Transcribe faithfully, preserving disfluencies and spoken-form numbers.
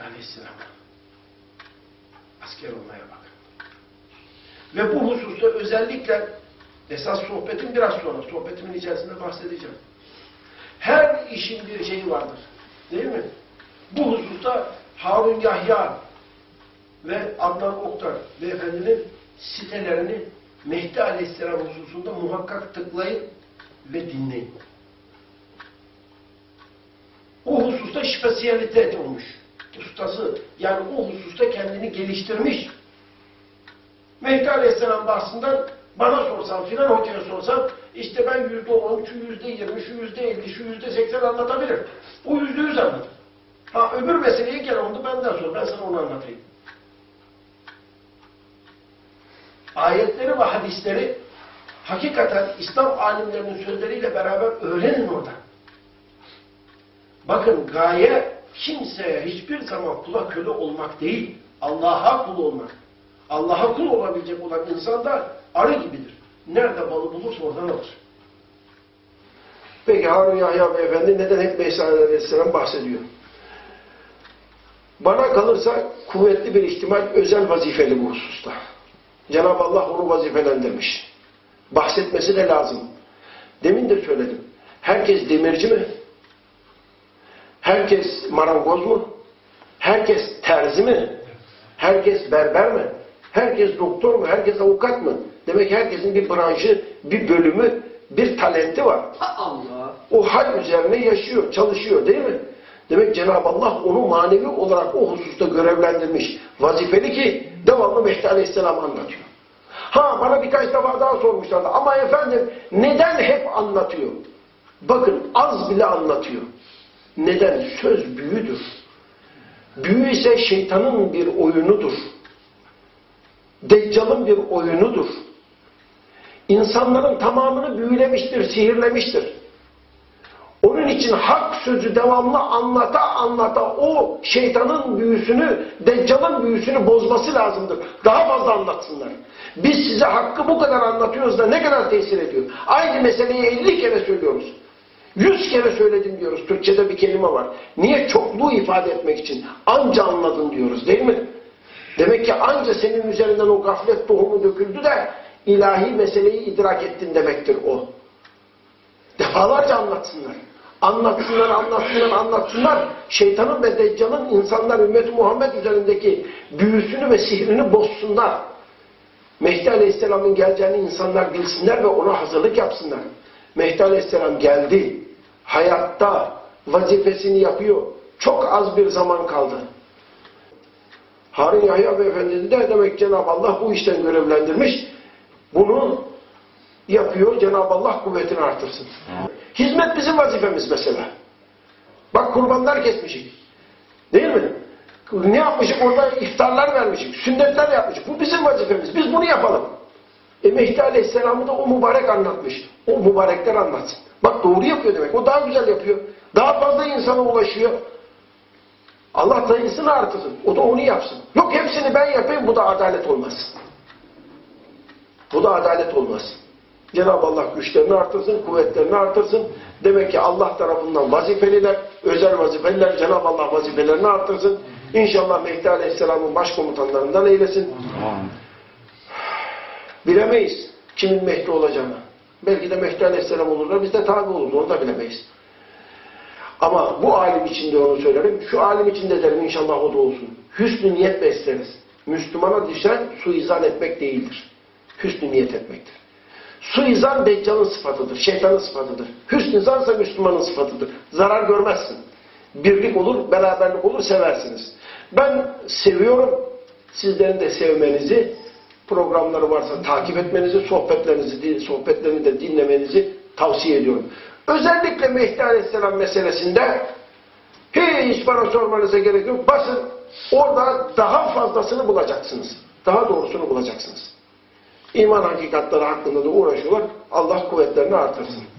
Aleyhisselam'a. Asker olmaya bakın. Ve bu hususta özellikle esas sohbetim biraz sonra, sohbetimin içerisinde bahsedeceğim. Her işin bir şeyi vardır. Değil mi? Bu hususta Harun Yahya ve Adnan Oktar beyefendinin sitelerini Mehdi Aleyhisselam hususunda muhakkak tıklayın ve dinleyin. O hususta spesiyalite olmuş. Ustası, yani o hususta kendini geliştirmiş. Mehdi Aleyhisselam bahsından bana sorsan, filan hocaya sorsan, işte ben yüzde on, şu yüzde yirmi, şu yüzde elli, şu yüzde seksen anlatabilirim. O yüzde yüz anlatır. Ha öbür meseleye gel, onu benden sor, ben sana onu anlatayım. Ayetleri ve hadisleri hakikaten İslam alimlerinin sözleriyle beraber öğrenin orada. Bakın gaye kimseye hiçbir zaman kula köle olmak değil, Allah'a kul olmak. Allah'a kul olabilecek olan insan da arı gibidir. Nerede balı bulursa oradan alır. Peki Harun Yahya Beyefendi neden hep Mehdi Aleyhisselam bahsediyor? Bana kalırsa kuvvetli bir ihtimal özel vazifeli bu hususta. Cenab-ı Allah onu vazifelendirmiş. Bahsetmesi de lazım. Demin de söyledim. Herkes demirci mi? Herkes marangoz mu? Herkes terzi mi? Herkes berber mi? Herkes doktor mu? Herkes avukat mı? Demek herkesin bir branşı, bir bölümü, bir talenti var. Allah. O hal üzerine yaşıyor, çalışıyor değil mi? Demek Cenab-ı Allah onu manevi olarak o hususta görevlendirmiş. Vazifeli ki devamlı Mehdi Aleyhisselam anlatıyor. Ha bana birkaç defa daha sormuşlardı. Ama efendim neden hep anlatıyor? Bakın az bile anlatıyor. Neden? Söz büyüdür. Büyü ise şeytanın bir oyunudur. Deccal'ın bir oyunudur. İnsanların tamamını büyülemiştir, sihirlemiştir. Onun için hak sözü devamlı anlata anlata o şeytanın büyüsünü, Deccal'ın büyüsünü bozması lazımdır. Daha fazla anlatsınlar. Biz size hakkı bu kadar anlatıyoruz da ne kadar tesir ediyor? Aynı meseleyi elli kere söylüyoruz. Yüz kere söyledim diyoruz. Türkçe'de bir kelime var. Niye? Çokluğu ifade etmek için. Anca anladın diyoruz değil mi? Demek ki anca senin üzerinden o gaflet tohumu döküldü de ilahi meseleyi idrak ettin demektir o. Defalarca anlatsınlar. Anlatsınlar, anlatsınlar, anlatsınlar. Şeytanın ve Deccal'ın insanlar ümmet-i Muhammed üzerindeki büyüsünü ve sihrini bozsunlar. Mehdi Aleyhisselam'ın geleceğini insanlar bilsinler ve ona hazırlık yapsınlar. Mehdi Aleyhisselam geldi. Hayatta vazifesini yapıyor. Çok az bir zaman kaldı. Harun Yahya Beyefendi de demek Cenab-ı Allah bu işten görevlendirmiş. Bunu yapıyor. Cenab-ı Allah kuvvetini artırsın. Hizmet bizim vazifemiz mesela. Bak kurbanlar kesmişik. Değil mi? Ne yapmışık? Orada iftarlar vermişik. Sünnetler yapmışık. Bu bizim vazifemiz. Biz bunu yapalım. E Mehdi Aleyhisselam'ı da o mübarek anlatmış. O mübarekler anlatsın. Bak doğru yapıyor demek. O daha güzel yapıyor. Daha fazla insana ulaşıyor. Allah sayısını artırsın. O da onu yapsın. Yok hepsini ben yapayım. Bu da adalet olmaz. Bu da adalet olmaz. Cenab-ı Allah güçlerini artırsın, kuvvetlerini artırsın. Demek ki Allah tarafından vazifeliler, özel vazifeliler, Cenab-ı Allah vazifelerini artırsın. İnşallah Mehdi Aleyhisselam'ın başkomutanlarından eylesin. Bilemeyiz kimin Mehdi olacağını. Belki de Mehdi Aleyhisselam olurlar, biz de tabi oluruz, onu da bilemeyiz. Ama bu alim için de onu söylerim, şu alim için de derim inşallah o da olsun. Hüsnü niyet besleriz. Müslümana düşen suizan etmek değildir. Hüsnü niyet etmektir. Suizan Deccal'ın sıfatıdır, şeytanın sıfatıdır. Hüsnü zansa Müslümanın sıfatıdır. Zarar görmezsin. Birlik olur, beraberlik olur, seversiniz. Ben seviyorum, sizlerin de sevmenizi, programları varsa takip etmenizi, sohbetlerinizi, sohbetlerini de dinlemenizi tavsiye ediyorum. Özellikle Mehdi Aleyhisselam meselesinde hiç bana sormanıza gerek yok. Basın, orada daha fazlasını bulacaksınız. Daha doğrusunu bulacaksınız. İman hakikatleri hakkında da uğraşıyorlar. Allah kuvvetlerini artırsın.